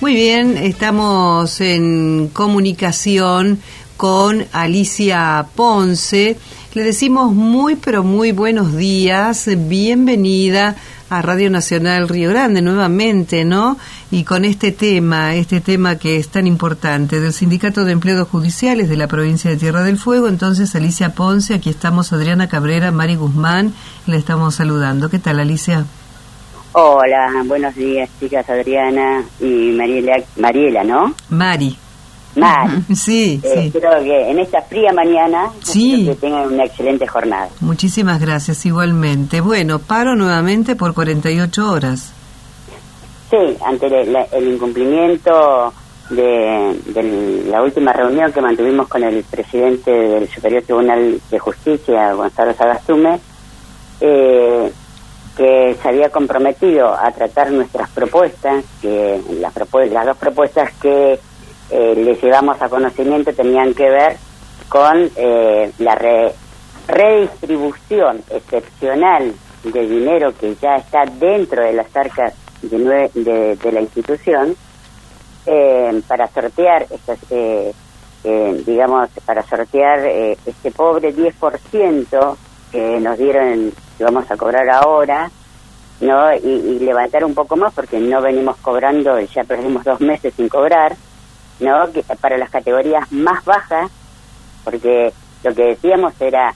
Muy bien, estamos en comunicación con Alicia Ponce. Le decimos muy pero muy buenos días, bienvenida a Radio Nacional Río Grande nuevamente, ¿no? Y con este tema que es tan importante, del Sindicato de Empleados Judiciales de la provincia de Tierra del Fuego. Entonces, Alicia Ponce, aquí estamos Adriana Cabrera, Mari Guzmán, le estamos saludando. ¿Qué tal, Alicia? Hola, buenos días, chicas, Adriana y Mariela, ¿no? Mari. Sí, sí. Espero que en esta fría mañana que tengan una excelente jornada. Muchísimas gracias, igualmente. Bueno, paro nuevamente por 48 horas. Sí, ante el incumplimiento de la última reunión que mantuvimos con el presidente del Superior Tribunal de Justicia, Gonzalo Sagastume, que se había comprometido a tratar nuestras propuestas, que las dos propuestas que les llevamos a conocimiento tenían que ver con la redistribución excepcional de dinero que ya está dentro de las arcas de la institución, para sortear este pobre 10% que nos dieron, que vamos a cobrar ahora, ¿no? Y levantar un poco más, porque no venimos cobrando, ya perdimos 2 meses sin cobrar, ¿no? Que para las categorías más bajas, porque lo que decíamos era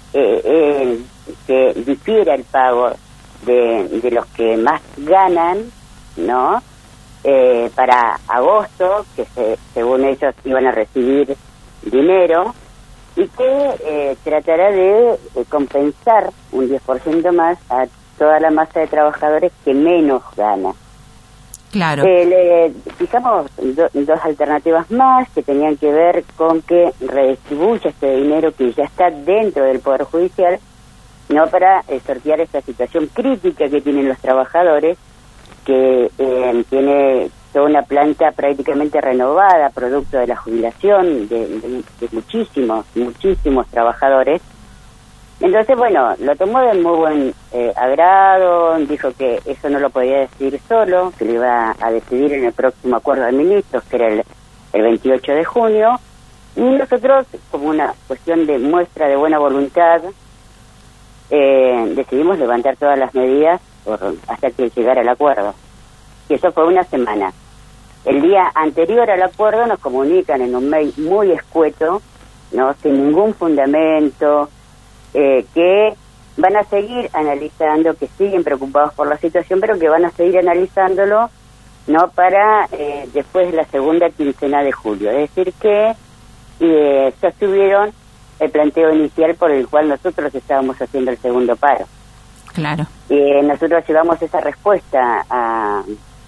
que difiera el pago de los que más ganan, ¿no? Para agosto, que según ellos iban a recibir dinero, y que tratará de compensar un 10% más a toda la masa de trabajadores que menos gana. Claro. Le fijamos dos alternativas más que tenían que ver con que redistribuya este dinero que ya está dentro del Poder Judicial, no para sortear esta situación crítica que tienen los trabajadores, que tiene toda una planta prácticamente renovada, producto de la jubilación de muchísimos trabajadores. Entonces, bueno, lo tomó de muy buen agrado, dijo que eso no lo podía decidir solo, que lo iba a decidir en el próximo acuerdo de ministros, que era el 28 de junio, y nosotros, como una cuestión de muestra de buena voluntad, decidimos levantar todas las medidas hasta que llegara el acuerdo. Y eso fue una semana. El día anterior al acuerdo nos comunican en un mail muy escueto, no, sin ningún fundamento, que van a seguir analizando, que siguen preocupados por la situación, pero que van a seguir analizándolo, no para después de la segunda quincena de julio. Es decir, que sostuvieron el planteo inicial por el cual nosotros estábamos haciendo el segundo paro. Claro. Nosotros llevamos esa respuesta a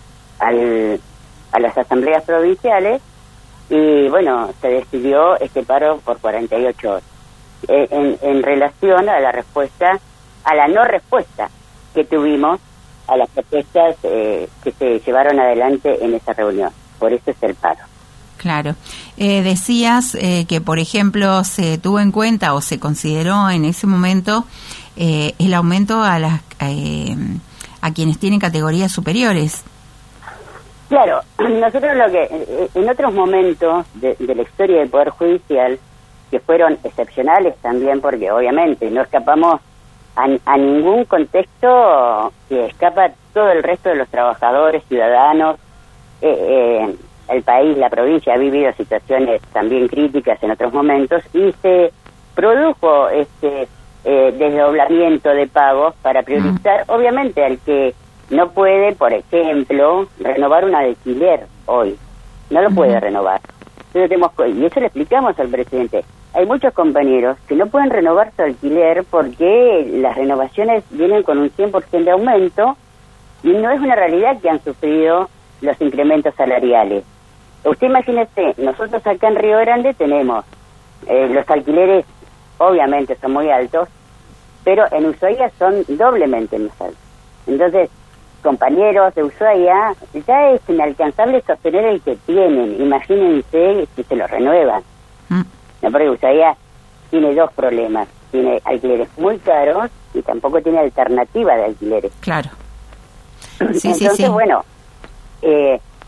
las asambleas provinciales y, bueno, se decidió este paro por 48 horas. En relación a la respuesta, a la no respuesta que tuvimos a las propuestas que se llevaron adelante en esa reunión. Por eso es el paro. Claro. Decías que, por ejemplo, se tuvo en cuenta o se consideró en ese momento el aumento a quienes tienen categorías superiores. Claro, nosotros lo que en otros momentos de la historia del Poder Judicial, que fueron excepcionales también, porque obviamente no escapamos a ningún contexto que escapa todo el resto de los trabajadores, ciudadanos. El país, la provincia ha vivido situaciones también críticas en otros momentos y se produjo este desdoblamiento de pagos para priorizar, obviamente, al que no puede, por ejemplo, renovar un alquiler hoy. No lo puede renovar. Entonces, y eso le explicamos al presidente. Hay muchos compañeros que no pueden renovar su alquiler porque las renovaciones vienen con un 100% de aumento y no es una realidad que han sufrido los incrementos salariales. Usted imagínese, nosotros acá en Río Grande tenemos los alquileres, obviamente son muy altos, pero en Ushuaia son doblemente más altos. Entonces, compañeros de Ushuaia, ya es inalcanzable sostener el que tienen. Imagínense si se lo renuevan. No, porque Ushuaia tiene dos problemas. Tiene alquileres muy caros y tampoco tiene alternativa de alquileres. Claro. Entonces, bueno,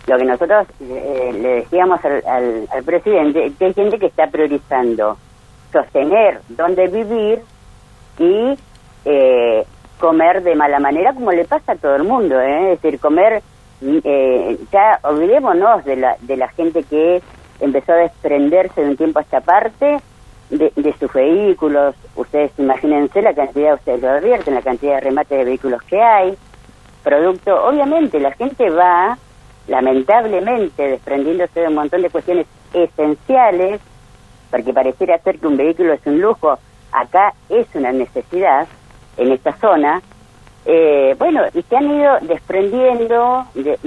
lo que nosotros le decíamos al presidente, que hay gente que está priorizando sostener dónde vivir y comer de mala manera, como le pasa a todo el mundo, es decir, comer, ya olvidémonos de la gente que empezó a desprenderse de un tiempo a esta parte de sus vehículos. Ustedes imagínense la cantidad, ustedes lo advierten, la cantidad de remates de vehículos que hay, producto, obviamente la gente va, lamentablemente, desprendiéndose de un montón de cuestiones esenciales, porque pareciera ser que un vehículo es un lujo, acá es una necesidad en esta zona, bueno, y se han ido desprendiendo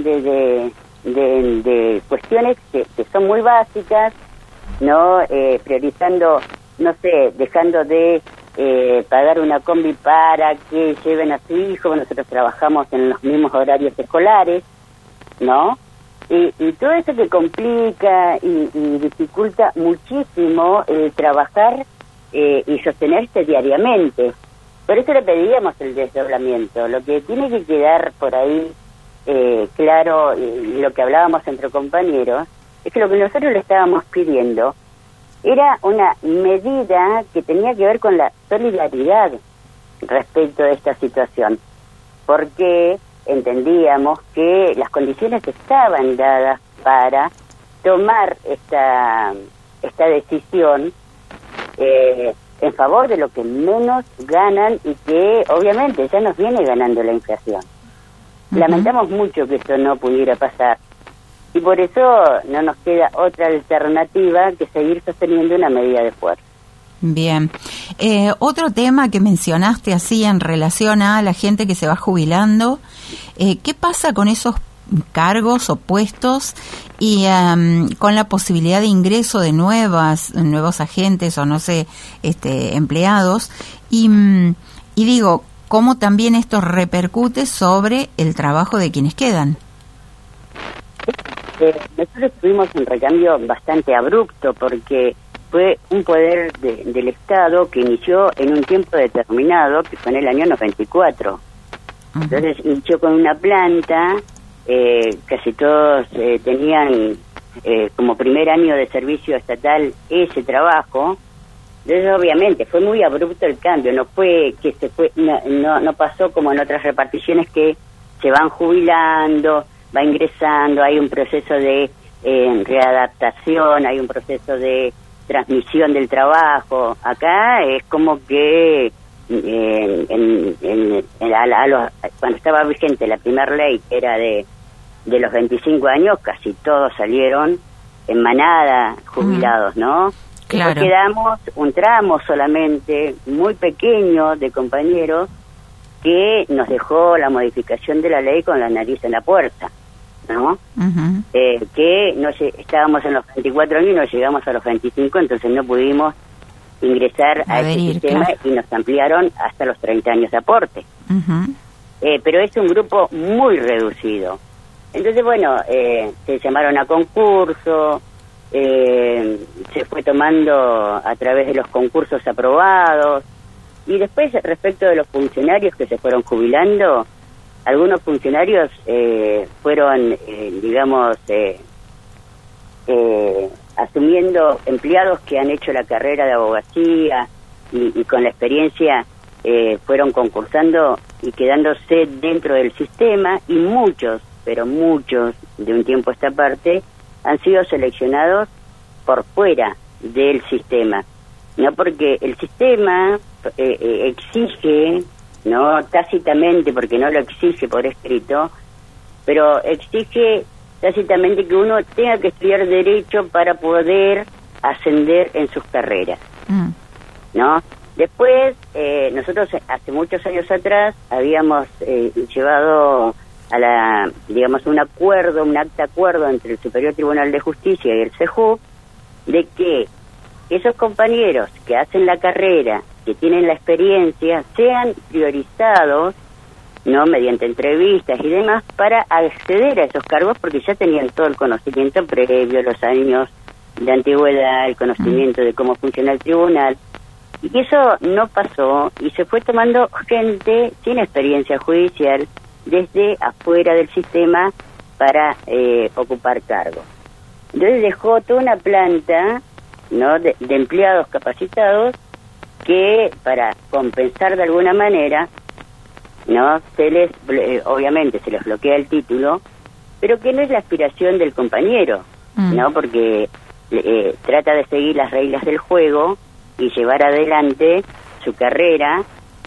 de cuestiones que son muy básicas, ¿no? Priorizando, no sé, dejando de pagar una combi para que lleven a su hijo. Nosotros trabajamos en los mismos horarios escolares, ¿no? Y todo eso que complica y dificulta muchísimo trabajar y sostenerse diariamente. Por eso le pedíamos el desdoblamiento. Lo que tiene que quedar por ahí claro, lo que hablábamos entre compañeros, es que lo que nosotros le estábamos pidiendo era una medida que tenía que ver con la solidaridad respecto de esta situación, porque entendíamos que las condiciones estaban dadas para tomar esta decisión en favor de lo que menos ganan y que obviamente ya nos viene ganando la inflación. Lamentamos mucho que esto no pudiera pasar y por eso no nos queda otra alternativa que seguir sosteniendo una medida de fuerza. Bien. Otro tema que mencionaste así en relación a la gente que se va jubilando, ¿qué pasa con esos cargos o puestos y con la posibilidad de ingreso de nuevos agentes o no sé, empleados? Y digo, ¿cómo también esto repercute sobre el trabajo de quienes quedan? Nosotros tuvimos un recambio bastante abrupto porque fue un poder del Estado que inició en un tiempo determinado, que fue en el año 94. Entonces inició con una planta, casi todos tenían como primer año de servicio estatal ese trabajo. Entonces obviamente fue muy abrupto el cambio, no fue que no pasó como en otras reparticiones que se van jubilando, va ingresando, hay un proceso de readaptación, hay un proceso de transmisión del trabajo. Acá es como que cuando estaba vigente la primera ley, que era de los 25 años, casi todos salieron en manada jubilados, ¿no? Claro. Después quedamos un tramo solamente muy pequeño de compañeros que nos dejó la modificación de la ley con la nariz en la puerta, ¿no? Que estábamos en los 24 años y no llegamos a los 25, entonces no pudimos ingresar a ese sistema, claro. Y nos ampliaron hasta los 30 años de aporte. Pero es un grupo muy reducido. Entonces, bueno, se llamaron a concurso, se fue tomando a través de los concursos aprobados, y después respecto de los funcionarios que se fueron jubilando, algunos funcionarios fueron, asumiendo empleados que han hecho la carrera de abogacía y con la experiencia fueron concursando y quedándose dentro del sistema, y muchos, pero muchos de un tiempo a esta parte han sido seleccionados por fuera del sistema, no porque el sistema exige, no tácitamente, porque no lo exige por escrito, pero exige tácitamente que uno tenga que estudiar Derecho para poder ascender en sus carreras, ¿no? Después, nosotros hace muchos años atrás habíamos llevado a un acuerdo, un acta acuerdo entre el Superior Tribunal de Justicia y el CEJUV, de que esos compañeros que hacen la carrera, que tienen la experiencia, sean priorizados, no mediante entrevistas y demás, para acceder a esos cargos, porque ya tenían todo el conocimiento previo, los años de antigüedad, el conocimiento de cómo funciona el tribunal, y que eso no pasó, y se fue tomando gente sin experiencia judicial desde afuera del sistema, para ocupar cargos. Entonces dejó toda una planta, ¿no?, de empleados capacitados que, para compensar de alguna manera, ¿no?, obviamente se les bloquea el título, pero que no es la aspiración del compañero, ¿no?, porque trata de seguir las reglas del juego y llevar adelante su carrera,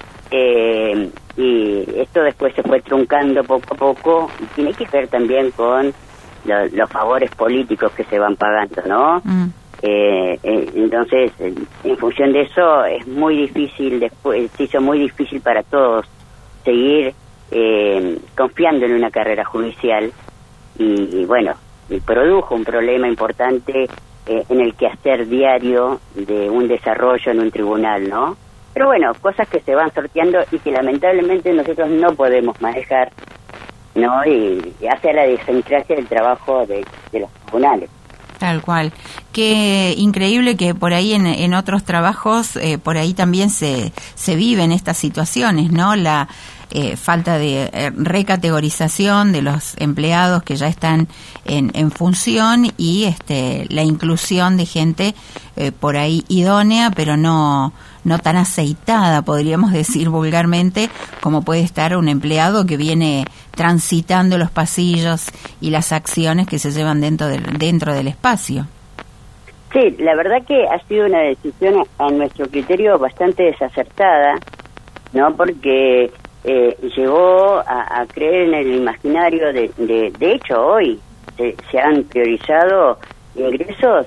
y esto después se fue truncando poco a poco, y tiene que ver también con los favores políticos que se van pagando, ¿no? Entonces, en función de eso, es muy difícil, después se hizo muy difícil para todos seguir confiando en una carrera judicial, y bueno, y produjo un problema importante en el quehacer diario de un desarrollo en un tribunal, ¿no? Pero bueno, cosas que se van sorteando y que lamentablemente nosotros no podemos manejar, ¿no? Y hace la idiosincrasia del trabajo de los tribunales. Tal cual. Qué increíble que por ahí en otros trabajos, por ahí también se viven estas situaciones, ¿no? La falta de recategorización de los empleados que ya están en función, y la inclusión de gente por ahí idónea, pero no tan aceitada, podríamos decir vulgarmente, como puede estar un empleado que viene transitando los pasillos y las acciones que se llevan dentro del espacio. Sí, la verdad que ha sido una decisión a nuestro criterio bastante desacertada, ¿no? Porque llegó a creer en el imaginario de hecho hoy se han priorizado ingresos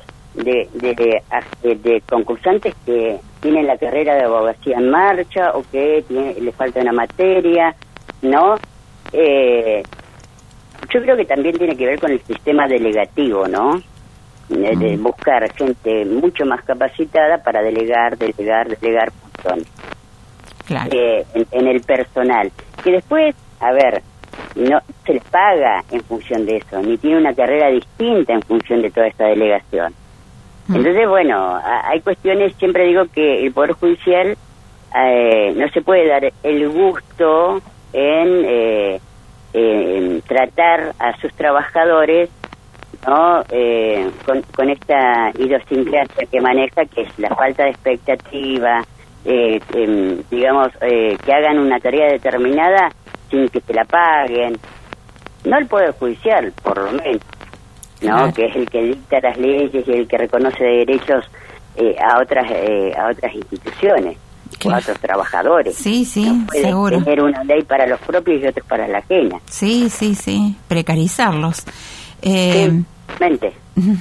de concursantes que tienen la carrera de abogacía en marcha o que le falta una materia, ¿no? Yo creo que también tiene que ver con el sistema delegativo, ¿no? De buscar gente mucho más capacitada para delegar funciones. Claro. En el personal, que después, a ver, no se les paga en función de eso, ni tiene una carrera distinta en función de toda esta delegación. Entonces, bueno, hay cuestiones, siempre digo que el Poder Judicial no se puede dar el gusto en tratar a sus trabajadores, ¿no? Con esta idiosincrasia que maneja, que es la falta de expectativa, digamos, que hagan una tarea determinada sin que se la paguen. No el Poder Judicial, por lo menos, ¿no? Claro. Que es el que dicta las leyes y el que reconoce derechos a otras instituciones, claro, o a otros trabajadores. Sí, sí, no puede seguro. Tener una ley para los propios y otros para la ajena. Sí, precarizarlos. Mente.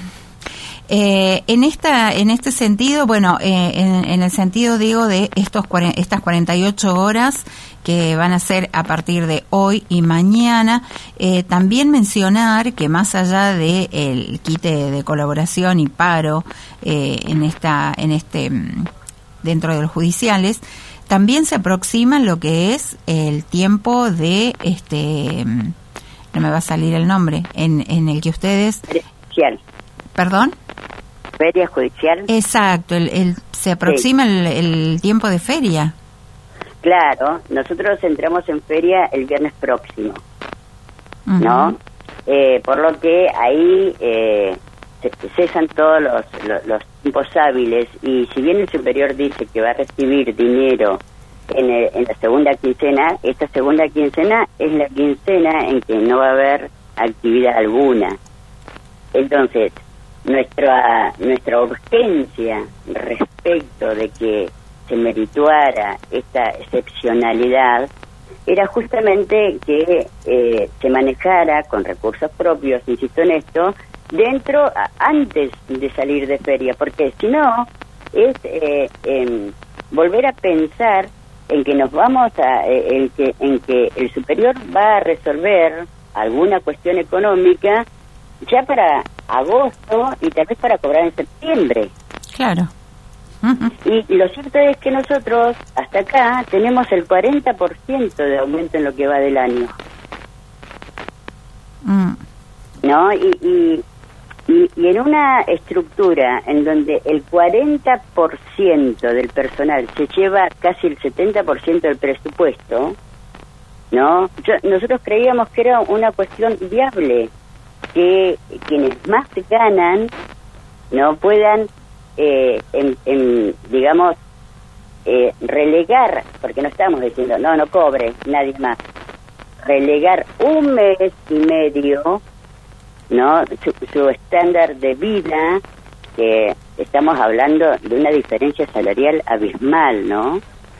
En este sentido, bueno, en el sentido, digo, de estas 48 horas que van a ser a partir de hoy y mañana, también mencionar que más allá de el quite de colaboración y paro dentro de los judiciales, también se aproxima lo que es el tiempo de no me va a salir el nombre, en el que ustedes... Judicial. ¿Perdón? Feria judicial. Exacto, se aproxima, sí, el tiempo de feria. Claro, nosotros entramos en feria el viernes próximo, ¿no? Por lo que ahí se cesan todos los tiempos hábiles, y si bien el superior dice que va a recibir dinero en la segunda quincena, esta segunda quincena es la quincena en que no va a haber actividad alguna. Entonces, nuestra urgencia respecto de que se merituara esta excepcionalidad era justamente que se manejara con recursos propios, insisto en esto, antes de salir de feria, porque si no es volver a pensar en que nos vamos en que el superior va a resolver alguna cuestión económica ya para agosto y tal vez para cobrar en septiembre. Claro. Y lo cierto es que nosotros hasta acá tenemos el 40% de aumento en lo que va del año. ¿No? Y en una estructura en donde el 40% del personal se lleva casi el 70% del presupuesto, ¿no? Nosotros creíamos que era una cuestión viable, que quienes más ganan no puedan, digamos, relegar, porque no estamos diciendo, no cobre nadie más, relegar 1 mes y medio, ¿no? Su estándar de vida, que estamos hablando de una diferencia salarial abismal, ¿no?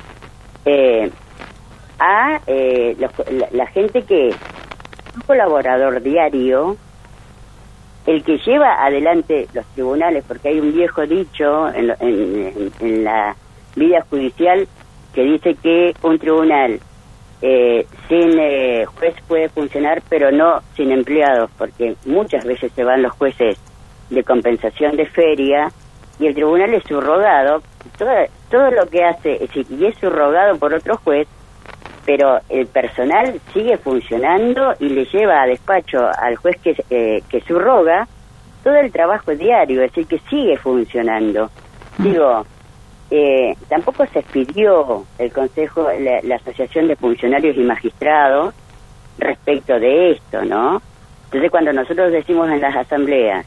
La gente que es un colaborador diario, el que lleva adelante los tribunales, porque hay un viejo dicho en la vida judicial que dice que un tribunal sin juez puede funcionar, pero no sin empleados, porque muchas veces se van los jueces de compensación de feria y el tribunal es subrogado, todo lo que hace, y es subrogado por otro juez, pero el personal sigue funcionando y le lleva a despacho al juez que subroga todo el trabajo diario, es decir, que sigue funcionando. Digo, tampoco se expidió el Consejo, la Asociación de Funcionarios y Magistrados respecto de esto, ¿no? Entonces, cuando nosotros decimos en las asambleas,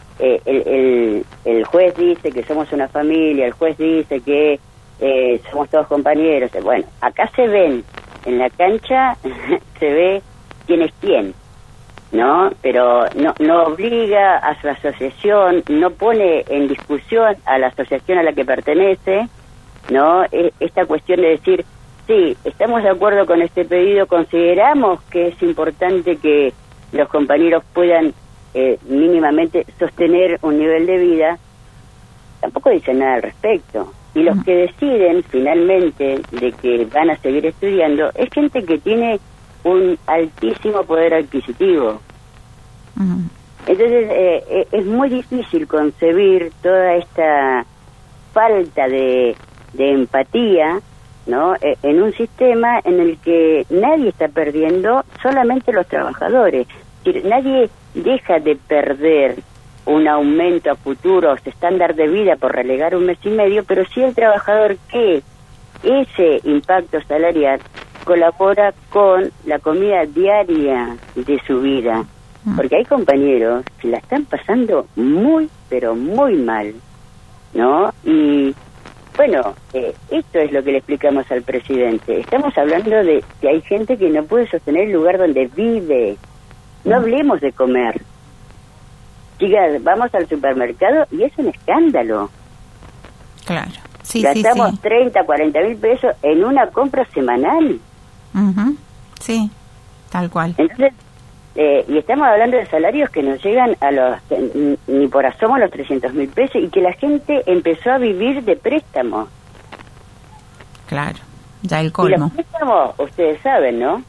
el juez dice que somos una familia, el juez dice que somos todos compañeros, bueno, acá se ven, en la cancha se ve quién es quién, ¿no? Pero no obliga a su asociación, no pone en discusión a la asociación a la que pertenece, ¿no? Esta cuestión de decir, sí, estamos de acuerdo con este pedido, consideramos que es importante que los compañeros puedan mínimamente sostener un nivel de vida, tampoco dicen nada al respecto. Y los que deciden finalmente de que van a seguir estudiando es gente que tiene un altísimo poder adquisitivo. Entonces es muy difícil concebir toda esta falta de empatía, ¿no? En un sistema en el que nadie está perdiendo, solamente los trabajadores. Es decir, nadie deja de perder un aumento a futuro, estándar de vida por relegar 1 mes y medio, pero sí el trabajador que ese impacto salarial colabora con la comida diaria de su vida, porque hay compañeros que la están pasando muy, pero muy mal, ¿no? Y bueno, esto es lo que le explicamos al presidente. Estamos hablando de que hay gente que no puede sostener el lugar donde vive. No hablemos de comer. Chicas, vamos al supermercado y es un escándalo. Claro, sí, gastamos sí. 30, 40 mil pesos en una compra semanal. Sí, tal cual. Entonces, y estamos hablando de salarios que nos llegan a ni por asomo a los 300.000 pesos, y que la gente empezó a vivir de préstamos. Claro, ya el colmo. Y los préstamos, ustedes saben, ¿no?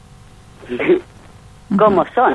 ¿Cómo son?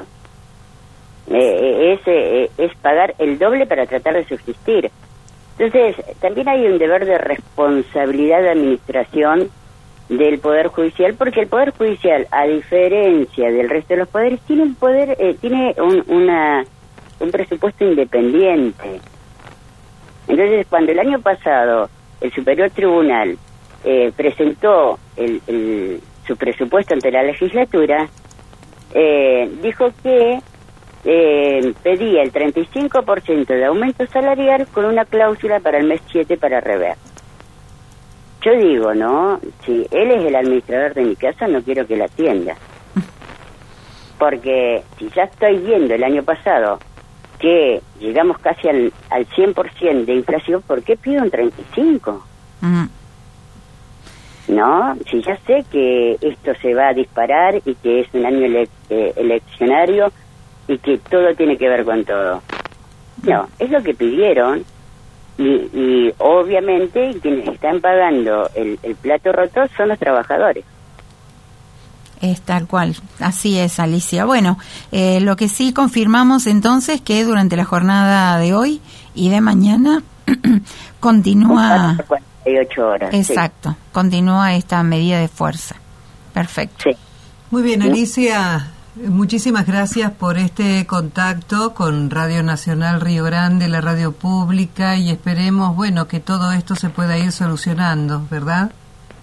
Es pagar el doble para tratar de subsistir. Entonces, también hay un deber de responsabilidad de administración del Poder Judicial, porque el Poder Judicial, a diferencia del resto de los poderes, tiene un poder, tiene un presupuesto independiente. Entonces, cuando el año pasado el Superior Tribunal presentó su presupuesto ante la legislatura, dijo que pedía el 35% de aumento salarial con una cláusula para el mes 7 para rever. Yo digo, ¿no? Si él es el administrador de mi casa, no quiero que la atienda. Porque si ya estoy viendo el año pasado que llegamos casi al 100% de inflación, ¿por qué pido un 35%? ¿No? Si ya sé que esto se va a disparar y que es un año eleccionario y que todo tiene que ver con todo. No, es lo que pidieron y obviamente quienes están pagando el plato roto son los trabajadores. Es tal cual, así es, Alicia. Bueno, lo que sí confirmamos entonces que durante la jornada de hoy y de mañana continúa... 48 horas. Exacto, sí. Continúa esta medida de fuerza. Perfecto. Sí. Muy bien, Alicia, muchísimas gracias por este contacto con Radio Nacional Río Grande, la radio pública, y esperemos, bueno, que todo esto se pueda ir solucionando, ¿verdad?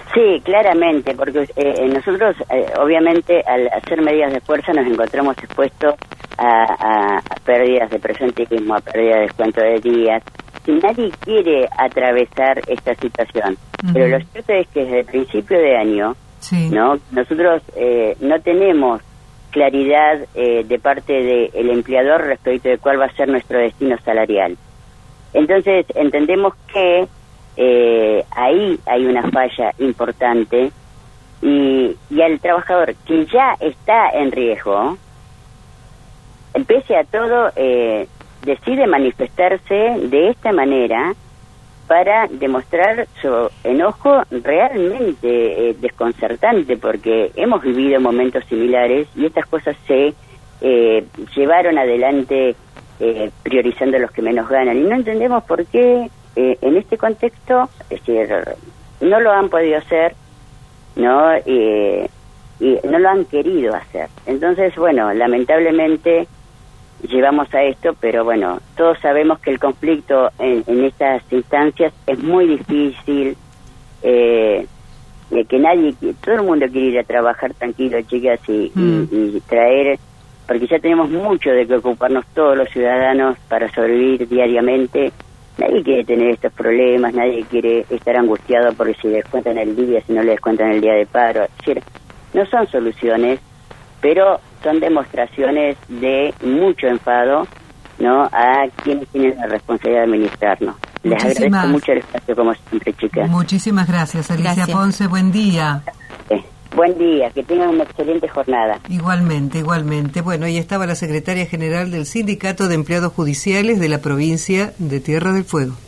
Sí, claramente, porque nosotros, obviamente, al hacer medidas de fuerza nos encontramos expuestos a pérdidas de presentismo, a pérdidas de descuento de días, y nadie quiere atravesar esta situación. Pero lo cierto es que desde el principio de año, ¿no? Nosotros no tenemos claridad de parte del empleador respecto de cuál va a ser nuestro destino salarial. Entonces, entendemos que ahí hay una falla importante y al trabajador que ya está en riesgo, pese a todo, decide manifestarse de esta manera para demostrar su enojo realmente desconcertante, porque hemos vivido momentos similares y estas cosas se llevaron adelante priorizando a los que menos ganan, y no entendemos por qué en este contexto, es decir, no lo han podido hacer, ¿no? Y no lo han querido hacer. Entonces, bueno, lamentablemente llevamos a esto, pero bueno, todos sabemos que el conflicto en estas instancias es muy difícil, que nadie, todo el mundo quiere ir a trabajar tranquilo, chicas, y traer, porque ya tenemos mucho de que ocuparnos todos los ciudadanos para sobrevivir diariamente. Nadie quiere tener estos problemas, nadie quiere estar angustiado porque si les descuentan el día, si no les descuentan el día de paro. Es decir, no son soluciones, pero son demostraciones de mucho enfado, ¿no?, a quienes tienen la responsabilidad de administrarnos. Les agradezco mucho el espacio, como siempre, chicas. Muchísimas gracias, Alicia Ponce. Buen día. Buen día, que tengan una excelente jornada. Igualmente, igualmente. Bueno, ahí estaba la secretaria general del Sindicato de Empleados Judiciales de la provincia de Tierra del Fuego.